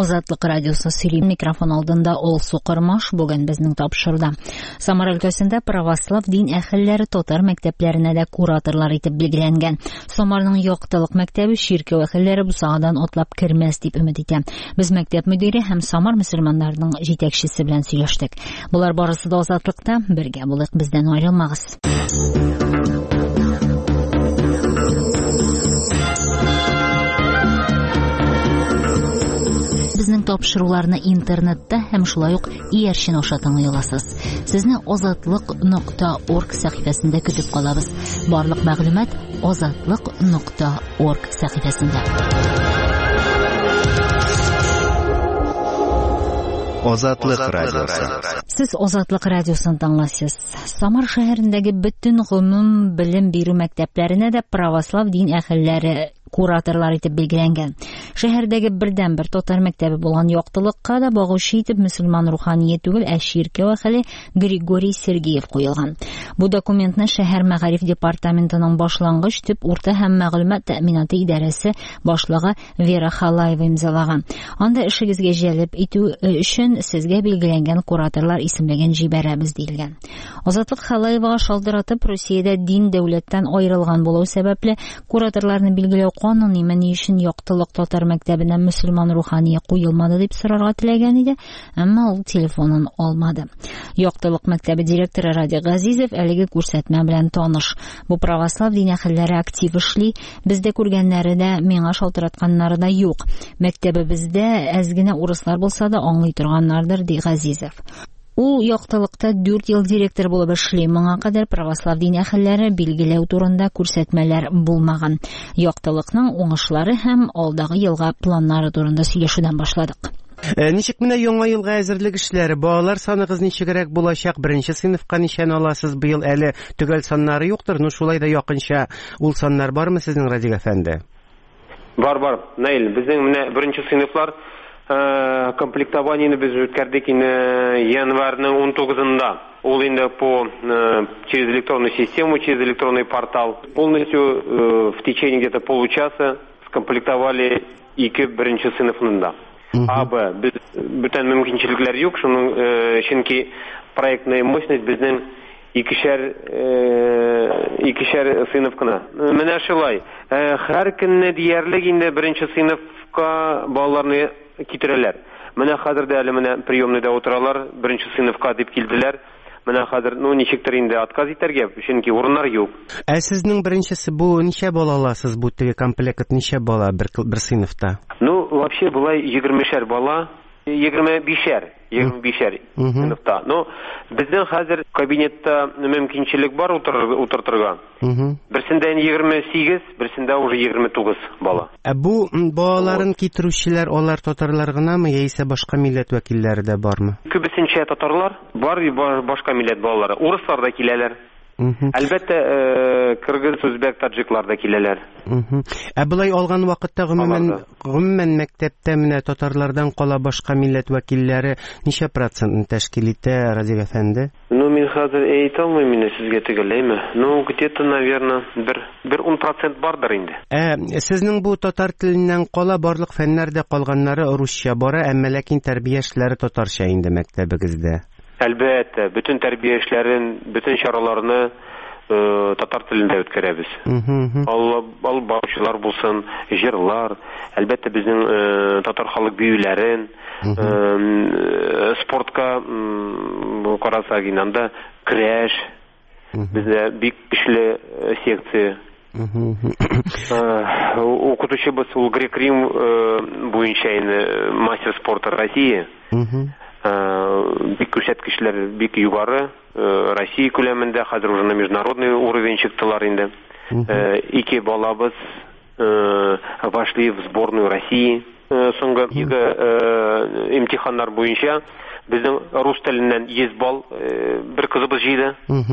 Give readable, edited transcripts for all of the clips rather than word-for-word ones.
Азатлык радиосы сөйли микрофон алдында ул Сукырмаш бүген безнең тапшырда. Самар өлкәсендә православ дин әһелләре татар мәктәпләренә дә кураторлар итеп билгеләнгән. Самарның яктылык мәктәбе ширкәү әһелләре бусагадан атлап кермәс дип өмет итә. Без мәктәп мөдире һәм Самар мөселманнарының җитәкчесе белән сөйләштек. Булар барысы да Азатлыкта, бергә булыйк, бездән аерылмагыз. Безнең тапшыруларны интернетта һәм шулай ук иярчен аша тыңлый аласыз. Сезне azatlык.org сәхифәсендә көтеп калабыз. Барлык мәгълүмат azatlык.org сәхифәсендә. Азатлык радиосы. Сез Азатлык радиосын тыңлайсыз. Самар шәһәрендәге бөтен гомум белем бирү мәктәпләренә дә православ дин әһелләре кураторлар итеп билгеләнгән. Шәһәрдәге бердән-бер татар мәктәбе булган яктылыкка да багышлы итеп мөселман рухание түгел, ширкәү әһеле Григорий Сергеев куелган. Бу документны шәһәр мәгариф департаментының башлангыч төп урта һәм мәгълүмат тәэминаты идарәсе башлыгы Вера Халаева имзалаган. Анда эшегезгә җәлеп итү өчен сезгә билгеләнгән кураторлар исемлеген җибәрәбез диелгән. Азатлык Халаевага шалтыратып, Россиядә дин дәүләттән аерылган булу сәбәпле кураторларны билгеләү кануни мәни өчен яктылык татар мәктәбенә мөселман рухание куелмады дип сорарга теләгән иде, әмма ул телефонын алмады. Яктылык мәктәбе директоры Ради Газизов әлеге күрсәтмә белән таныш. Бу православ дин әһелләре актив эшли, бездә күргәннәре дә, миңа шалтыратканнары да юк. Мәктәбебездә әз генә урыслар булса да аңлый торганнардыр, ди Газизов. Ул яктылыкта 4 ел директор булып эшли. Моңа кадәр православ дин әһелләре билгеләү турында күрсәтмәләр булмаган. Яктылыкның уңышлары һәм алдагы елга планнары турында сөйләшүдән башладык. Ничек менә яңа елга әзерлек эшләре? Балалар саныгыз ничегрәк булачак? Беренче сыйныфка ничән аласыз быел? Әле төгәл саннары юктыр. Шулай да якынча ул саннар бармы сезнең Радик әфәнде? Бар. Наил, безнең менә беренче сыйныфлар комплектованиены без үткәрдек январьның 19-ында. Ул инде через электронную систему, через электронный портал. Полностью в течение где-то получаса скомплектовали 2 беренче сыйныфында. Б. Без бүтән мөмкинчелекләр юк, шуның чөнки проектная мощность безнең икешәр сыйныф кына. Менә шулай. Һәр көнне диярлек инде беренче сыйныфка балаларны китерәләр. Менә хәзер дә әле менә приемныйда утыралар, беренче сыйныфка дип килделәр. Менә хәзер ничектер инде отказ итәргә, чөнки урыннар юк. Сезнең беренчесе бу ничә бала аласыз? Бу теге комплект ничә бала бер сыйныфта? Вообще булай 20 бала, 25 сыйныфта. Безнең хәзер кабинетта мөмкинчелек бар утыртырга. Берсендә 28, берсендә уже 29 бала. Бу балаларын китерүчеләр алар татарлар гынамы, яисә башка милләт вәкилләре дә бармы? Күбесенчә татарлар, бар башка милләт балалары. Урыслар да киләләр. Әлбәттә, кыргыз, үзбәк, таҗиклар да киләләр. Булай алган вакытта гомумән мәктәптә менә татарлардан кала башка милләт вәкилләре ничә процентны тәшкил итә, Радик әфәнде? Мин хәзер әйтә алмыйм сезгә төгәлләйме. Где-то, наверное, бер 10% бардыр инде. Сезнең бу татар теленнән кала барлык фәннәрдә калганнары русча бара, әмма ләкин тәрбия эшләре татарча инде мәктәбегездә. Әлбәттә, bütün тәрбия эшләрен, bütün чараларны татар телендә үткәрәбез. Ал башлар булсын, җырлар, әлбәттә безнең татар халык биюләрен, спортка карасак инде көрәш, бездә бик көчле секция. Укытучыбыз ул Грек-Рим буенча мастер спорта России. Бик күрсәткечләр бик югары. Россия күләмендә хәзер уже на международный уровень чыктылар инде. 2 балабыз вошли в сборную России. Соңгы имтиханнар буенча безнең рус теленнән 100 балл бер кызыбыз җыйды.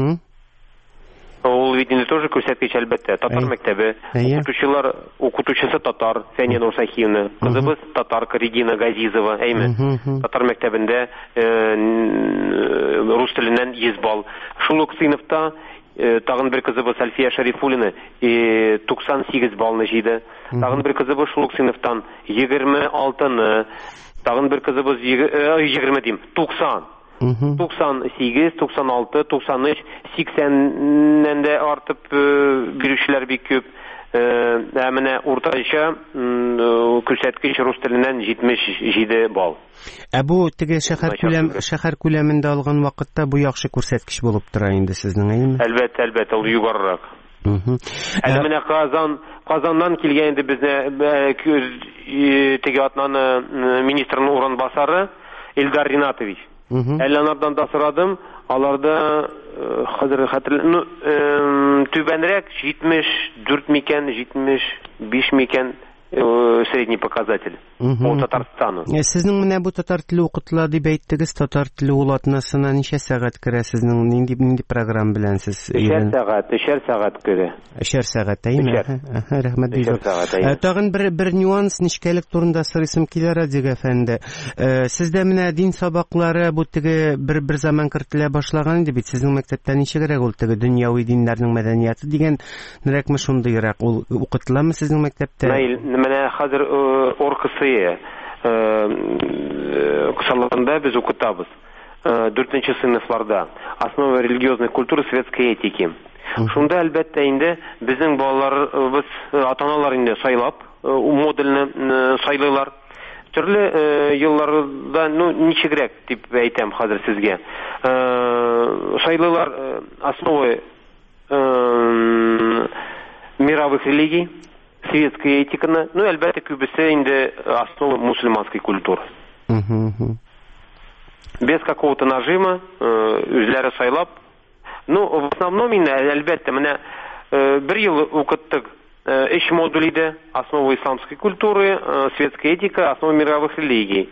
Ул видеоны тоже күрсәткеч әлбәттә. Татар мәктәбе, укытучысы татар, Фәния Нурсахиевна, кызыбыз татарка Регина Газизова, татар мәктәбендә рус теленнән 100 балл. Шул ук сыйныфта Тагын бер кызыбыз Альфия Шарифуллина 98 баллны җыйды. Тагын бер кызыбыз шул ук сыйныфтан 26-ны, тагын бер кызыбыз 20 дим, 90. 98, 96, 93, 80-нән дә артып бирүчеләр бик күп. Менә уртача күрсәткеч рус теленнән 77 балл. Бу теге шәһәр күләмендә алган вакытта бу яхшы күрсәткеч булып тора инде сезнең, әйеме? Әлбәттә, ул югарырак. Әле менә Казаннан килгән инде безне теге атнаны министрның урынбасары Илдар Ринатович. Әле анардан да сорадым, аларда хәзер түбәнрәк 74 микән, 75 микән средний показатель по Татарстану. Сезнең менә бу татар теле укытыла дип әйттегез, татар теле ул атнасына ничә сәгать керә сезнең, нинди программа белән сез? 3 сәгать керә. 3 сәгать, әйме? Рәхмәт бик. Тагын бер нюанс, ничкәлек турында сорыйсым килә, Радик әфәнде. Сездә менә дин сабаклары бу теге бер заман кертелә башлаган иде бит. Сезнең мәктәптә ничегрәк ул теге дөньяви диннәрнең мәдәнияты дигән нәрәкме шундыйрак ул укытыламы сезнең мәктәптә? Менә хәзер оркысы кысаларында без укытабыз. 4-нче сыйныфларда основа религиозной культуры, светской этики. Шунда әлбәттә инде безнең балаларыбыз, ата-аналар инде сайлап, модельне сайлыйлар. Төрле елларда, ничегрәк дип әйтәм хәзер сезгә. Сайлыйлар основы мировых религий, светская этиканы, әлбәттә күбесе инде основы мусульманской культуры. Без какого-то нажима, үзләре сайлап. В основном инде әлбәттә менә бер ел укыттык 3 модуль иде: основа исламской культуры, светская этика, основа мировых религий.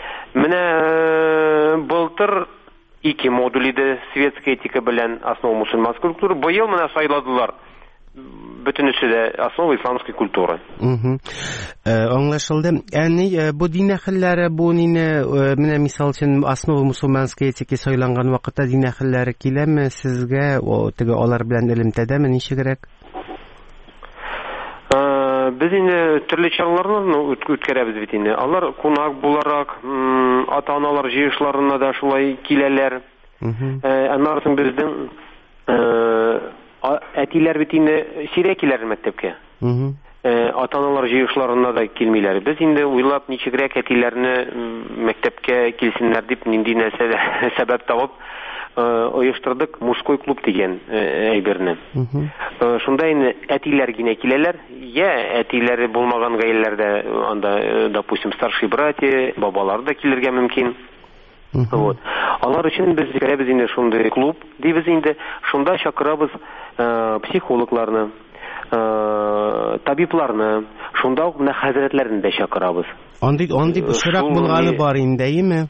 Менә былтыр 2 модуль иде: светская этика белән основа мусульманской культуры. Быел менә сайладылар бөтенесе дә основа исламской культуры. Аңлашылды. Бу дин әһелләре бу менә мисал өчен основа мусульманской этики сайланган вакытта дин әһелләре киләме сезгә, теге алар белән элемтәдәме, ничегрәк? Без инде төрле чараларны үткәрәбез бит инде. Алар кунак буларак, ата-аналар җыешларына да шулай киләләр. Аннан безнең әтиләр бит инде сирәк киләр мәктәпкә. Ата-аналар җыешларына да килмиләр. Без инде уйлап ничегрәк әтиләрне мәктәпкә килсеннәр дип нинди нәрсә сәбәп табып оештырдык мужской клуб дигән әйберне. Шунда инде әтиләр генә киләләр. Әтиләре булмаган гаиләләрдә анда, допустим, старший братья, бабалар да килергә мөмкин. Алар өчен без керәбез инде шундый клуб дибез инде. Шунда чакырабыз психологларны, табибларны, шунда ук менә хәзрәтләрне дә чакырабыз. Андый очрак булганы бар инде, әйеме?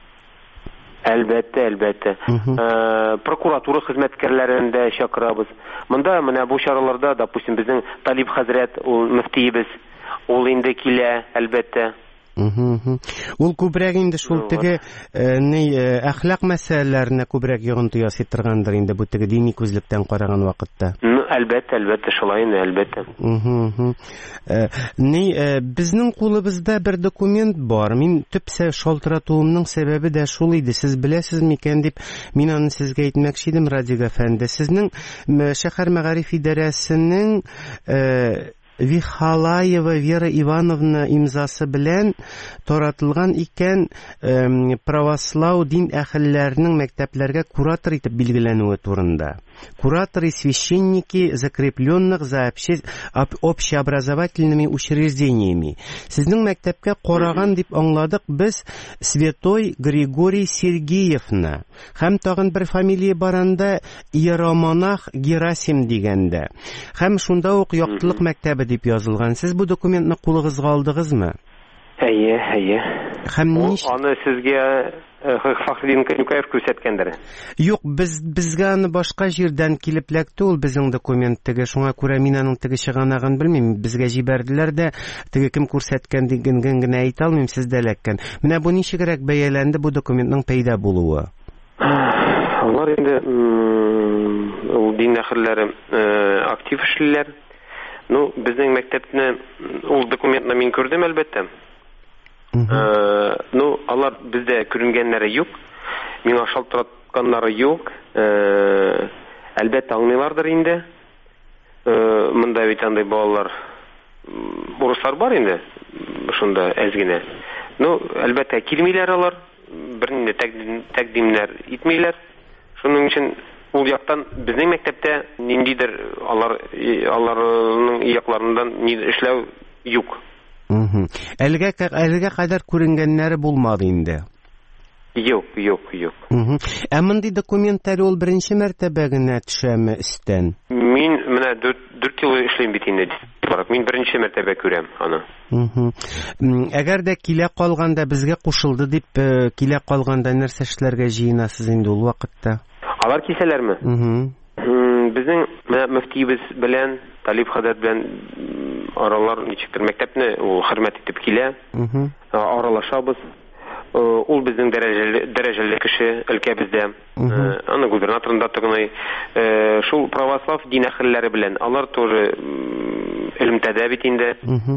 Әлбәттә. Прокуратура хезмәткәрләрен дә чакырабыз. Монда менә бу чараларда, допустим, безнең Талиб хәзрәт, ул мөфтиебез, ул инде килә, әлбәттә. Ул күбрәк инде шул теге әхлак мәсьәләләренә күбрәк йогынты ясый торгандыр инде бу теге дини күзлектән караган вакытта. Әлбәттә шулай инде, әлбәттә. Безнең кулыбызда бер документ бар. Мин төп шалтыратуымның сәбәбе дә шул иде. Сез беләсез микән дип мин аны сезгә әйтмәкче идем, Радик әфәнде. Сезнең шәһәр мәгариф идарәсенең Вихалаева Вера Ивановна имзасы белән таратылган икән православ дин әһелләренең мәктәпләргә куратор итеп билгеләнүе турында. Кураторы и священники, закрепленных за общеобразовательными учреждениями. Сезнең мәктәпкә караган дип аңладык без Святой Григорий Сергеевна. Һәм тагын бер фамилия баранда Иеромонах Герасим дигәндә. Һәм шунда ук яктылык мәктәбе дип язылган. Сез бу документны кулыгызга алдыгызмы? Әйе. Һәм аны сезгә Фахридин Канюкаев күрсәткәндер. Юк, безгә аны башка җирдән килеп ләкте ул безнең документ теге, шуңа күрә мин аның теге чыганагын белмим. Безгә җибәрделәр дә, теге кем күрсәткән дигән генә әйтә алмыйм, сездә ләккән. Менә бу ничегрәк бәяләнде бу документның пәйда булуы? Алар инде ул дин әһелләре актив эшлиләр. Ну, безнең мәктәпне ул документны мин күрдем әлбәттә. Ну, алар бездә күренгәннәре юк. Миңа шалтыратканнары юк. Әлбәттә аңлыйлардыр инде. Монда бит андай балалар бурыслар бар инде. Шунда әзгенә. Ну, әлбәттә килмиләр алар. Бернинде тәкъдимнәр итмиләр. Шуның өчен ул яктан безнең мәктәптә ниндидер аларның якларыннан ни эшләү юк. Әлегә кадәр күренгәннәре булмады инде. Юк. Ә мондый документлар ул беренче мәртәбә генә төшәме истән? Мин менә 4 ел эшлим бит инде. Мин беренче мәртәбә күрәм аны. Әгәр дә килә калганда безгә кушылды дип килә калганда нәрсә эшләргә җыенасыз инде ул вакытта? Алар кисәләрме? Безнең мөфтиебез белән, Талиб хәзрәт белән аралар ничектер мәктәпне ул хөрмәт итеп килә. Аралашабыз. Ул безнең дәрәҗәле кеше өлкәбездә. Аны губернаторында тыгыный. Шул православ дин әһелләре белән алар тоже элемтәдә бит инде.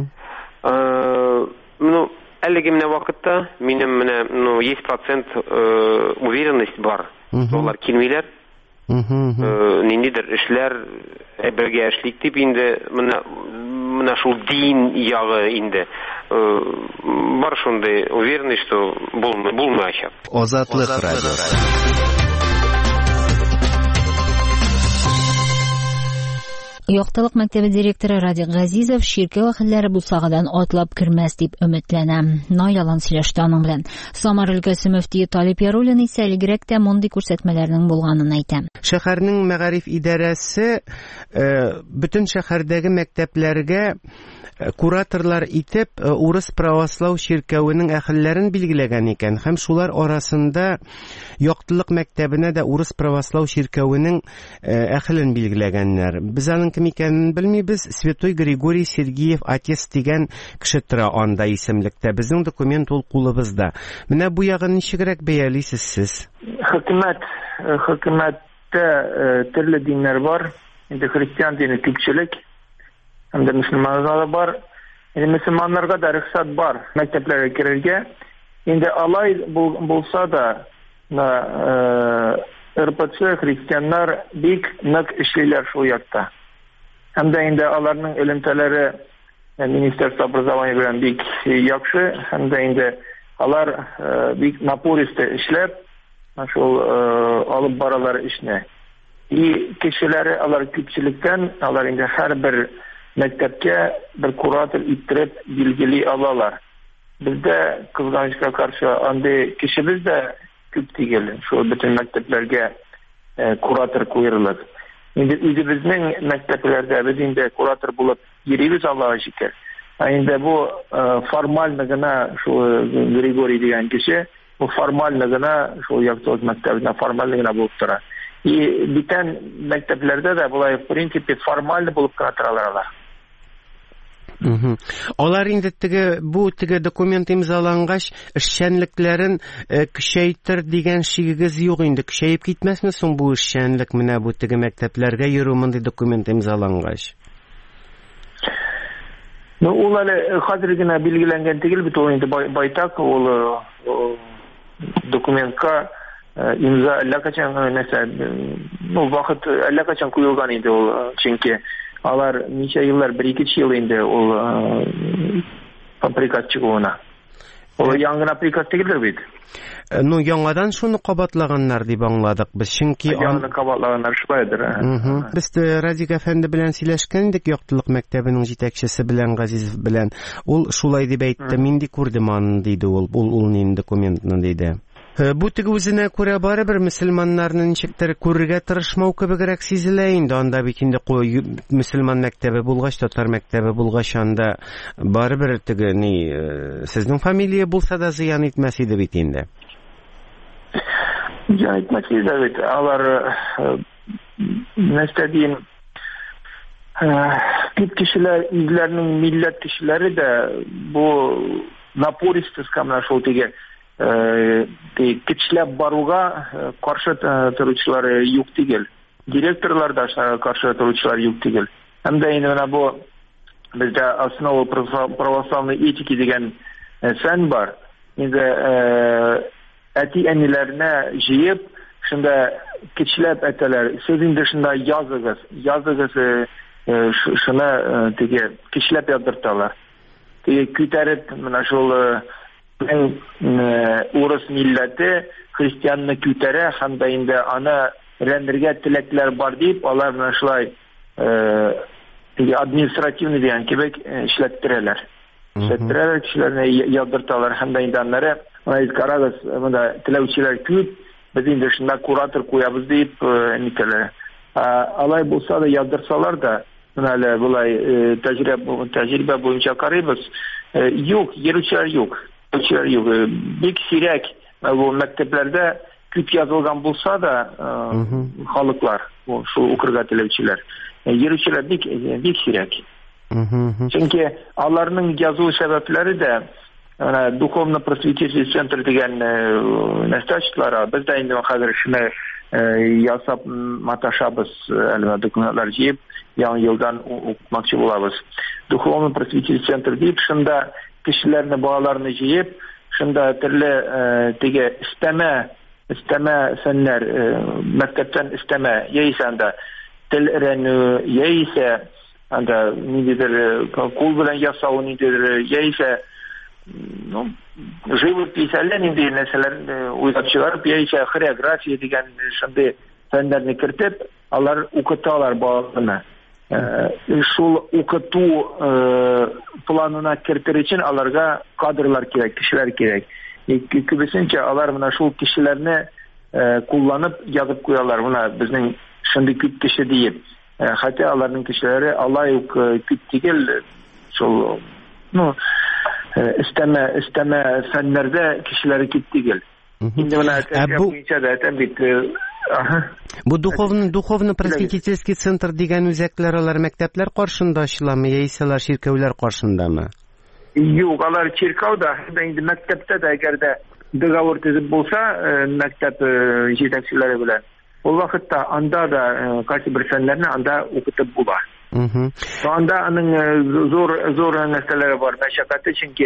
Ну, әлеге менә вакытта минем менә есть процент уверенность бар. Алар килмиләр. Ниндидер эшләр бергә эшлик дип инде менә шул дин ягы инде бар шундай уверенность, что булмаячак. Азатлык радиосы. Яктылык мәктәбе директоры Радик Газизов ширкә вәкилләре булсагадан атлап кермәс дип өметләнә. Наилан сөйләште аның белән. Самар өлкәсе мөфтие Талип Яруллин исә элегрәк тә мондый күрсәтмәләрнең булганын әйтә. Шәһәрнең мәгариф идарәсе бөтен шәһәрдәге мәктәпләргә кураторлар итеп урыс православ ширкәвенең әһелләрен билгеләгән икән һәм шулар арасында яктылык мәктәбенә дә урыс православ ширкәвенең әһелен билгеләгәннәр. Без аның кем икәнен белмибез. Святой Григорий Сергеев отец дигән кеше тора анда исемлектә. Безнең документ ул кулыбызда. Менә бу ягын ничегрәк бәялисез сез? Хөкүмәттә төрле диннәр бар. Инде христиан дине күпчелек. Hem de Müslümanlar var. Müslümanlarda da rıhsat var mekteplere girerge. Şimdi alay bulsa da ırpıtçı Hristiyanlar büyük nık işliler şu yakta. Hem de şimdi alarının ölümteleri Ministerstvo образования bilen büyük yakşı. Hem de şimdi alar büyük napuriste işler. Şu alıp baralar işine. İyi kişileri alar küçülükten alar şimdi her bir mektepke bir kurator ittirip bilgili alalar. Bizde kızgançlığa karşı andi kişimiz de küp değil. Şu bütün mekteplerge kurator koyurlar. Şimdi bizning mekteplerde bizinde kurator bulup giriyoruz Allah'a şükür. Şimdi bu formalligine şu Grigori diyen kişi bu formalligine şu yaktığımız mektebine formalligine bulup durar. Biten mekteplerde de bulay prinsipi formal bulup kuratorlar. Алар инде бу документ имзалангач эшчәнлекләрен көчәйтер дигән шигегез юк инде. Көчәеп китмәсме соң бу эшчәнлек менә бу мәктәпләргә йөрү мондый документ имзалангач? Ну, ул әле хәзер генә билгеләнгән түгел бит ул инде байтак ул документка имза әлләкачан вакыт әлләкачан куелган инде ул, чөнки алар ничә еллар 1-2 ел инде ул приказ чыгуына. Ул яңгына приказ түгел бит. Ну, яңадан шуны кабатлаганнар дип аңладык без, чөнки яңа кабатлаганнар шулайдыр. Без Радик әфәнде белән сөйләшкән идек яктылык мәктәбенең җитәкчесе белән, Газизов белән. Ул шулай дип әйтте, мин ди күрдем аны диде ул нинди документны диде. Бу үзенә күрә барыбер мөселманнарны ничектер күрергә тырышмау кебегрәк сизелә инде. Анда бит инде мөселман мәктәбе булгач, татар мәктәбе булгач, анда барыбер сезнең фамилия булса да зыян итмәс иде бит инде. Ya etmesi de evet. Alar mesela tip kişiler, izlerinin millet kişileri de bu naporistiz kamına şoltige көчләп баруга каршы торучылар юк түгел. Директорлар да каршы торучылар юк түгел. Һәм дә инде менә бу бездә основа православной этики дигән фән бар. Инде әти-әниләрне җыеп, шунда көчләп әйтәләр, сез инде шунда языгыз, шуны теге көчләп яздырталар. Теге күтәреп, менә шул урыс милләте христианны күтәрә, һәм дә инде аны рәндергә теләкләр бар дип, алар менә шулай административный дигән кебек эшләттерәләр. Кешеләрне яздырталар, һәм дә инде аннары, карагыз, монда теләүчеләр күп, biz инде шунда куратор куябыз дип нитәләр. Алай булса да яздырсалар да, менә әле булай тәҗрибә буенча карыйбыз, юк, йөрүчеләр юк. Бик сирәк бу мәктәпләрдә күп язылган булса да, халыклар, шул укырга теләүчеләр, йөрүчеләр бик сирәк. Чөнки аларның язу сәбәпләре дә духовно-просветительский центр дигән нәрсәчләр, без дә инде хәзер шуны ясап маташабыз, әлбәттә документлар җыеп, яңа елдан укмакчы булабыз. Духовно-просветительский центр дип, шунда кешеләрне, балаларны җыеп, шунда төрле теге истәмә фәннәр, мәктәптән истәмә, яисә анда тел өйрәнү, яисә анда ниндидер кул белән ясау, ниндидер, яисә живопись, әллә нинди нәрсәләр уйлап чыгарып, яисә хореография дигән шундый фәннәрне кертеп, алар укыталар балаларны. Шул укыту планына кертер өчен аларга кадрлар кирәк, кешеләр кирәк. Күбесенчә алар менә шул кешеләрне кулланып язып куялар, менә безнең шундый күп кеше диеп. Хәтта аларның кешеләре алай ук күп түгел, шул истәмә фәннәрдә кешеләре күп түгел. Инде менә буенча да әйтәм бит. Бу духовно-просветительский центр дигән үзәкләр алар мәктәпләр каршында ачыламы, яисә алар чиркәүләр каршындамы? Юк, алар чиркәүдә, инде мәктәптә дә әгәр дә договор төзеп булса, мәктәп җитәкчеләре белән, ул вакытта анда да кайсы бер фәннәрне анда укытып була. Анда аның зур нәрсәләре бар, мәшәкате, чөнки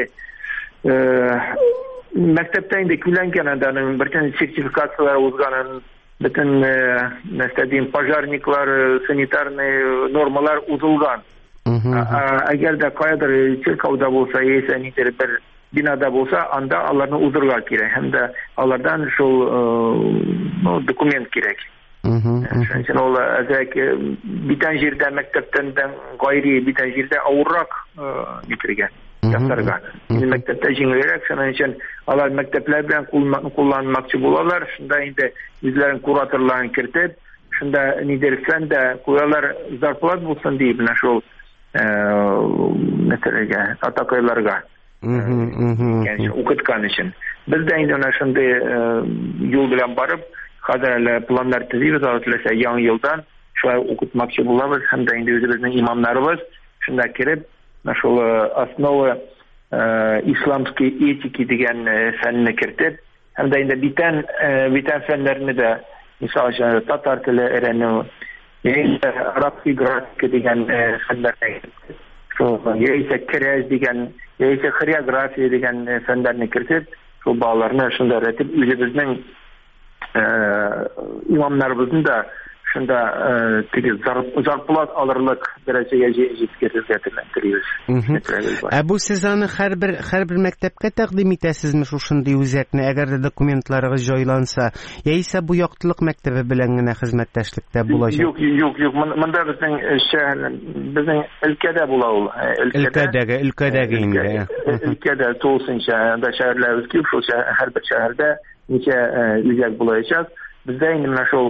мәктәптә инде күләнгән аның бертен сертификацияләр узганын, бөтен нәрсәдин пожарниклар, санитарный нормалар узылган. Әгәр дә кайдыр чиркәүдә булса, яисә нидер бер бинада булса, анда аларны узырга кирәк, һәм дә алардан шул документ кирәк. Шунчан ул битән җирдә мәктәптән гайри, битән җирдә авыррак нитергә, ясарга. Мәктәптә җиңелрәк, шуның өчен алар мәктәпләр белән кулланмакчы булалар, шунда инде үзләрен кураторларын кертеп, шунда нидер фәндә куялар, зарплат булсын дип, менә шул мәсьәләгә, атакайларга. Укыткан өчен. Без дә инде менә шундый юл белән барып, хәзер әле планнар төзибез, теләсә яңа елдан шулай укытмакчы булабыз, һәм дә инде үзебезнең имамнарыбыз шунда киреп, шул основа исламской этики дигән фәнне кертеп, һәм дә инде битән фәннәрне дә, мисал өчен татар теле өйрәнү, яисә арабский графика дигән фәннәрне, яисә керәш дигән, яисә хореография дигән фәннәрне кертеп, шул балаларны шунда өйрәтеп, үзебезнең имамнарыбызны да шунда зарплат алырлык дәрәҗәгә җиткерергә теләйбез. Бу сез аны һәрбер мәктәпкә тәкъдим итәсезме шушындый үзәкне, әгәр дә документларыгыз җайланса, яисә бу яктылык мәктәбе белән генә хезмәттәшлектә булачак? Юк, монда безнең өлкәдә була ул. Өлкәдәге инде. Өлкәдә тулысынча да шәһәрләребез күп, шул һәрбер шәһәрдә ничә үзәк булачак. Бездә инде менә шул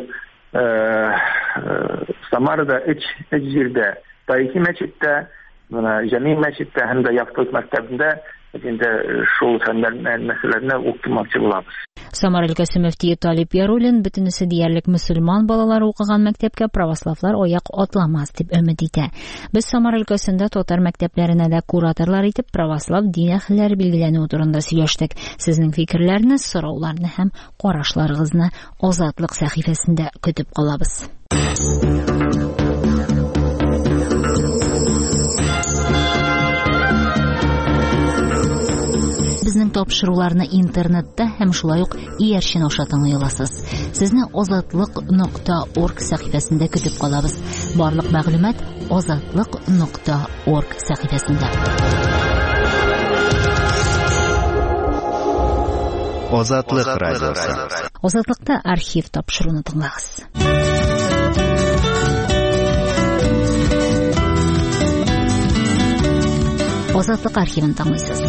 Самарада үч җирдә, тарихи мәчеттә, менә җәми мәчеттә һәм дә яктылык мәктәбендә Инде шул фәннәр мәсьәләләренә уктымакчы булабыз. Самар өлкәсе мөфтие Талип Яруллин бөтенесе диярлек мөселман балалары укыган мәктәпкә православлар аяк атламас дип өмет итә. Без Самар өлкәсендә татар мәктәпләренә дә кураторлар итеп православ дин әһелләре билгеләнү турында сөйләштек. Сезнең фикерләрне, сорауларны һәм карашларыгызны Азатлык сәхифәсендә көтеп калабыз. Безнең тапшыруларны интернетта һәм шулай ук иярчен аша тыңлый аласыз. Сезне azatlык.org сәхифәсендә көтеп калабыз. Барлык мәгълүмат azatlык.org сәхифәсендә. Азатлык радиосы. Азатлыкта архив тапшыруны тыңлагыз. Азатлык архивын тыңлыйсыз.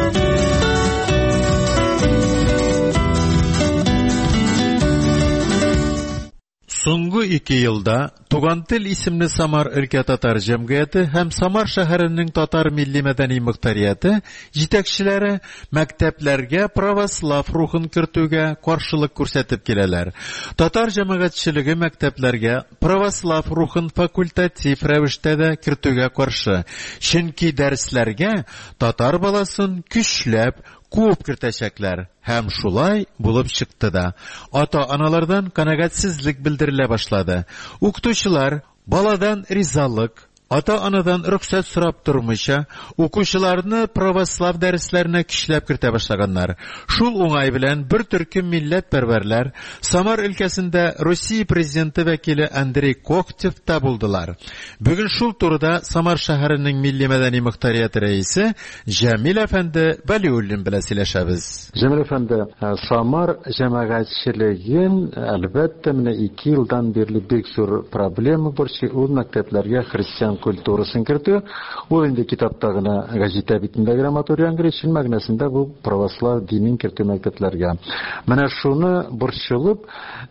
Соңгы 2 елда Туган тел исемле Самар өлкә татар җәмгыяте һәм Самар шәһәренең татар милли мәдәни мөхтәрияте җитәкчеләре мәктәпләргә православ рухын кертүгә каршылык күрсәтеп киләләр. Татар җәмәгатьчелеге мәктәпләргә православ рухын факультатив рәвештә дә кертүгә каршы. Чөнки дәресләргә татар баласын көчләп күп кертәчәкләр. Һәм шулай булып чыкты да. Ата-аналардан канәгатьсезлек белдерелә башлады. Укытучылар баладан ризалык, ата-анадан рөхсәт сорап тормыйча, укучыларны православ дәресләренә көчләп кертә башлаганнар. Шул уңай белән бер төркем милләтпәрвәрләр Самар өлкәсендә Россия президенты вәкиле Андрей Когтев та булдылар. Бүген шул турыда Самар шәһәренең милли мәдәни мөхтәрияте рәисе Җәмил әфәнде Вәлиуллин белән сөйләшәбез. Җәмил әфәнде, Самар җәмәгатьчелеген әлбәттә менә 2 елдан бирле бик зур проблема бар, ул мәктәпләргә христиан культурасын кертү. Ул инде китапта гына газета битендә грамматурия аңгырышын мәгънәсендә бу православ динен кертү мәктәпләргә. Менә шуны борчылып,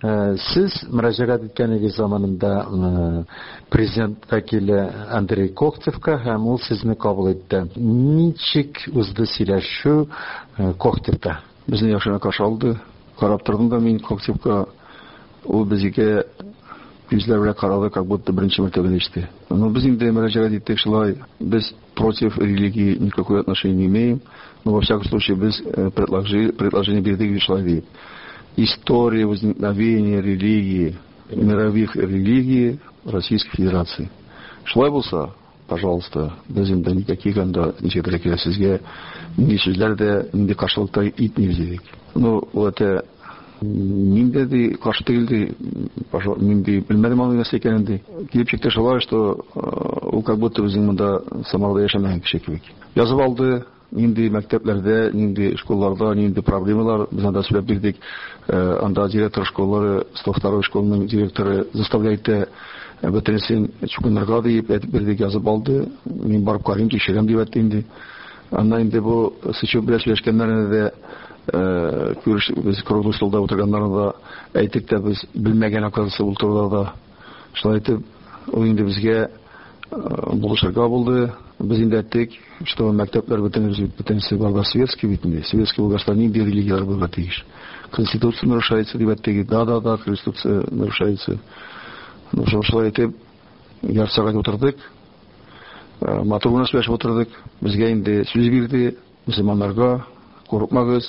сез мөрәҗәгать иткәнегез заманында президент вәкиле Андрей Когтевка һәм ул сезне кабул итте. Ничек узды сөйләшү Когтевта? Безне яхшы каршы алды. Карап тордым да мин Когтевка, ул безгә Күзләр белән карады, как будто беренче мәртәбә ишетте. Но без инде мөрәҗәгать иттек шулай. Без против религии никакой отношения не имеем. Но во всяком случае без предложение бирдек шулай дип. История возникновения религии, мировых религий Российской Федерации. Шулай булса, пожалуйста, без инде никаких анда ничек кирәк сезгә ни сүзләр дә инде каршылыкта итмибез дидек. Ну, это Минде де каршы түгелде, минде белмәдем аны нәрсә икәнен. Килеп чыкты шулай, что ул как будто безнең монда Самарда яшәмәгән кеше кебек. Язып алды, нинди мәктәпләрдә, нинди школларда, нинди проблемалар без анда сөйләп бирдек. Анда директор школлары, 102 школның директоры заставляет бөтенесен чукынырга дип бирдек, язып алды. Мин барып карыйм, тикшерәм дип әйтте инде. Аннан инде бу Сычев белән сөйләшкәннәрне дә biz kırıklı stolda oturganlarında aytık da biz bilmegen akıllısı bulturlarda şulay etip o indi bizge buluşarga buldu. Biz indi ettik, что мәктәпләр бөтенесе балдар советский битінде. Советский Bulgaristan нинди религиялар булырга тиеш. Конституция нарушается дип әйттек. Да, Конституция нарушается. Ну шулай етіп, ярты сағат отырдық. Матур гына сөйләшеп отырдық. Безгә инде сүз бирде, мөселманнарга курыкмагыз.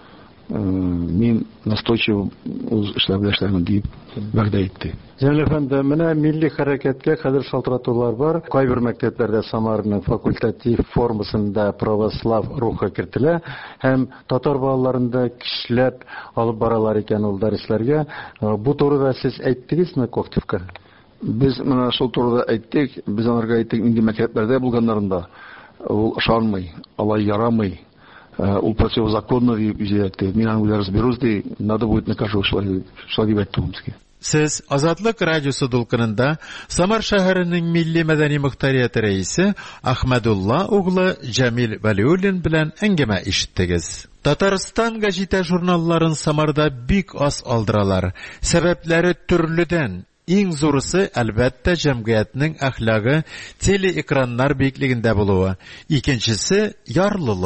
Мин настойчиво эшләп дип вәгъдә итте. Җәмил әфәнде, менә милли хәрәкәткә хәзер шалтыратулар бар. Кайбер мәктәпләрдә Самарның факультатив формасында православ рухы кертелә һәм татар балаларында көчләп алып баралар икән ул дәресләргә. Бу турыда сез әйттегезме Когтевка? Без менә шул турыда әйттек, без аларга әйттек, инде мәктәпләрдә булганнарында ул ышанмый, алай ярамый. Ул противозаконно дип үзәтте. Мин аны разберусь ди, надо будет накажу шулай дип әйтте безгә. Сез Азатлык радиосы дулкынында Самар шәһәренең милли мәдәни мөхтәрияте рәисе Ахмадулла углы Җәмил Вәлиуллин белән әңгәмә ишеттегез. Татарстан гәҗитә журналларын Самарда бик аз алдыралар. Сәбәпләре төрледән. Иң зурысы әлбәттә җәмгыятьнең әхлагы телеэкраннар биеклегендә булуы. Икенчесе ярлылык.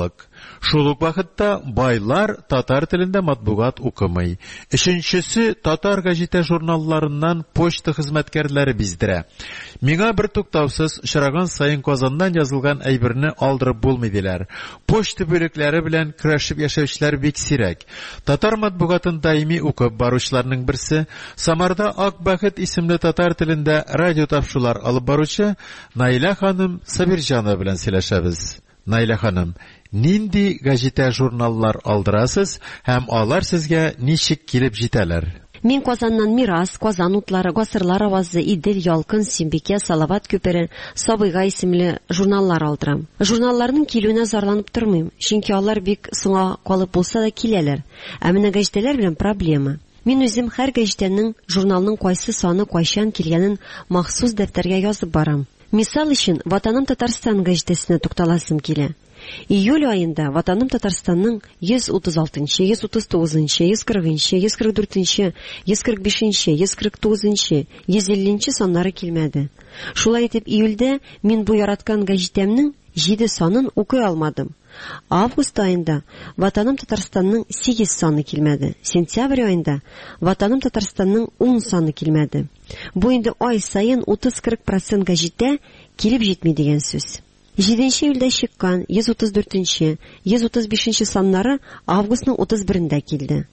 Шул ук вакытта байлар татар телендә матбугат укымый. Өченчесе, татар гәҗите журналларыннан почта хезмәткәрләре биздерә. Миңа бер туктаусыз очраган сайын Казаннан язылган әйберне алдырып булмый диләр. Почта бүлекләре белән көрәшеп яшәүчеләр бик сирәк. Татар матбугатын даими укып баручыларның берсе Самарда Ак бәхет исемле татар телендә радио тапшырулар алып баручы Наилә ханым Сабирҗанова белән сөйләшәбез. Наилә ханым, нинди гәҗите журналлар алдырасыз һәм алар сезгә ничек килеп җитәләр? Мин Казаннан Мирас, Казан утлары, Гасырлар авазы, Идел, Ялкын, Симбикә, Салават күпере, Сабыйга исемле журналлар алдырам. Журналларның килүенә зарланып тормыйм, чөнки алар бик соңга калып булса да киләләр. Ә менә гәҗитәләр белән проблема. Мин үзем һәр гәҗитәнең журналның кайсы саны кайчан килгәнен махсус дәфтәргә язып барам. Мисал өчен, Ватаным Татарстан гәҗитәсенә тукталасым килә. Июль айында Ватаным Татарстанның 136-нчы, 139-нчы, 140-нчы, 144-нчы, 145-нчы, 149-нчы, 150-нчы саннары килмәде. Шулай итеп, июльдә мин бу яраткан гәҗитәмнең 7 санын укый алмадым. Август айында Ватаным Татарстанның 8 саны килмәде. Сентябрь айында Ватаным Татарстанның 10 саны килмәде. Бу инде ай сайын 30-40% гәҗитә килеп җитми дигән сүз. 7 июльдә чыккан 134-нче, 135-нче саннары августның 31-дә килде.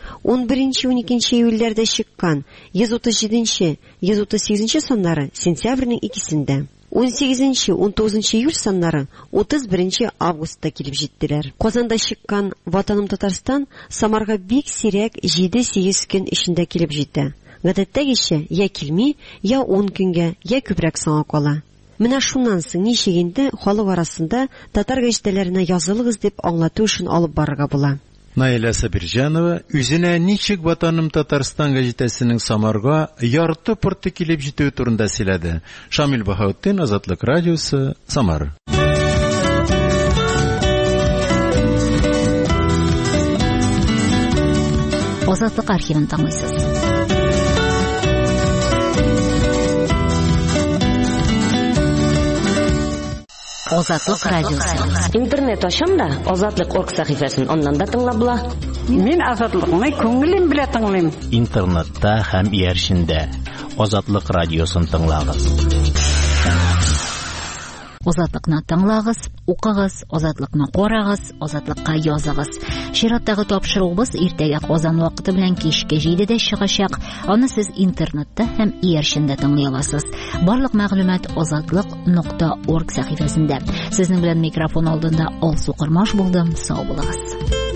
11-12 июльләрдә чыккан 137-нче, 138-нче саннары сентябрьнең 2-сендә. 18-нче, 19-нче июль саннары 31-нче августта килеп җиттеләр. Казанда чыккан Ватаным Татарстан Самарга бик сирәк 7-8 көн эчендә килеп җитә. Гадәттәгечә я килми, я 10 көнгә, я күбрәк соңга кала. Менә шуннан соң ничек инде халык арасында татар гәҗитәләренә язылыгыз дип аңлату өчен алып барырга була. Наилә Сабирҗанова үзенә ничек Ватаным Татарстан гәҗитәсенең Самарга ярты порты килеп җитүе турында сөйләде. Шамил Баһаутдин, Азатлык радиосы, Самар. Азатлык архивын тыңлыйсыз. Азатлык радиосы. Интернет ачам да Азатлык.орг сәхифәсен аннан да тыңлап була. Мин Азатлыкны күңелем белән тыңлыйм. Интернетта һәм иярчендә Азатлык радиосын тыңлагыз. Азатлыкны тыңлагыз, укыгыз, Азатлыкны карагыз, Азатлыкка языгыз. Чираттагы тапшыруыбыз иртәгә Казан вакыты белән кичке 7дә чыгачак. Аны сез интернетта һәм иярчендә тыңлый аласыз. Барлык мәгълүмат Азатлык.орг сәхифәсендә. Сезнең белән микрофон алдында Алсу Кырмаш булдым. Сау булыгыз.